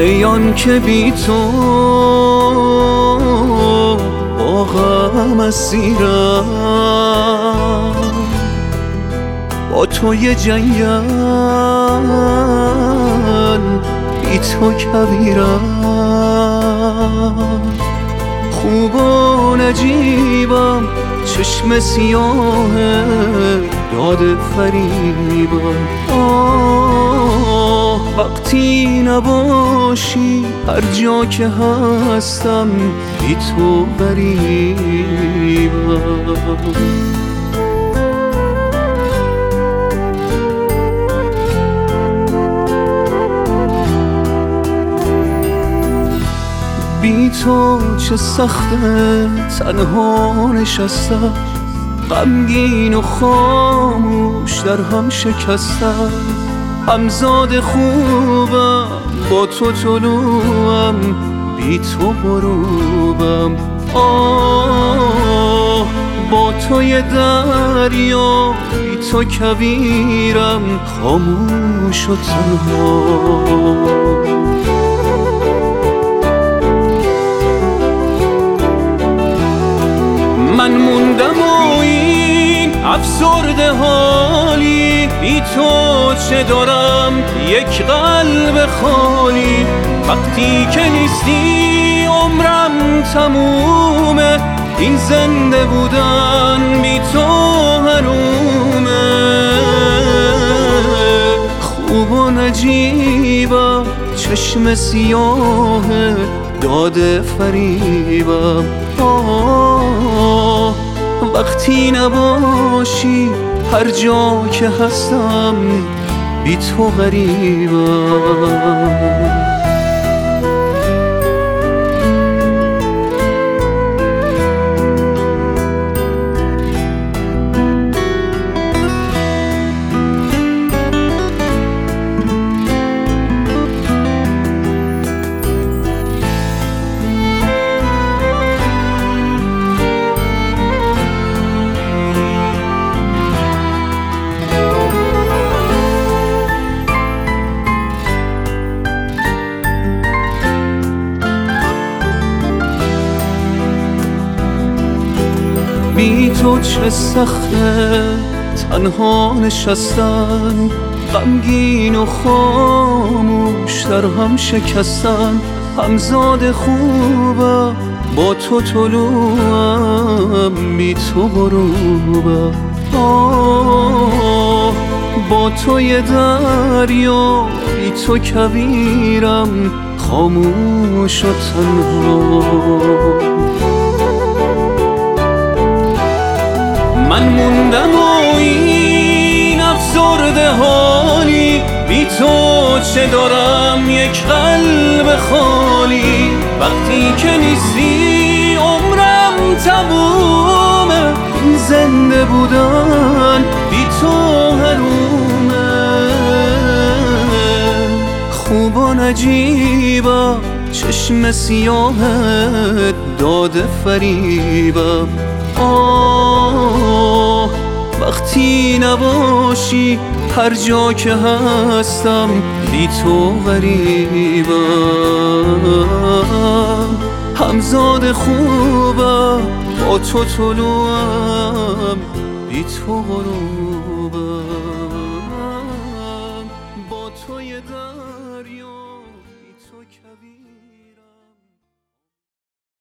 ای آن که بی تو با غم اسیرم، با توی جنگل بی تو کبیرم. خوب و نجیبم چشم سیاه داد فریبم. وقتی نباشی هر جا که هستم بی تو غریبم. بی تو چه سخته تنها نشستم، غمگین و خاموش در هم شکستم. همزاد خوبم با تو طلوعم، بی تو غروبم. با توی دریا بی تو کبیرم، خاموش و تنها. من موندم و این افسرده حالی، بی تو چه دارم یک قلب خالی. وقتی که نیستی عمرم تمومه، این زنده بودن بی تو حرومه. خوب و نجیبم چشم سیاه داده فریبم. وقتی نباشی هر جا که هستم بی تو غریبم. بی تو چه سخته تنها نشستن، غمگین و خاموش در هم شکستن. همزاد خوبم با تو طلوعم، بی تو غروبم. با توی دریا بی تو کبیرم، خاموش و تنها. من موندم و این افسرده حالی، بی تو چه دارم یک قلب خالی. وقتی که نیستی عمرم تمومه، این زنده بودن بی تو حرومه. خوب و نجیبم چشم سیاهت داده فریبم. وقتی نباشی هر جا که هستم بی تو غریبم. همزاد خوبم با تو طلوعم، بی تو غروبم.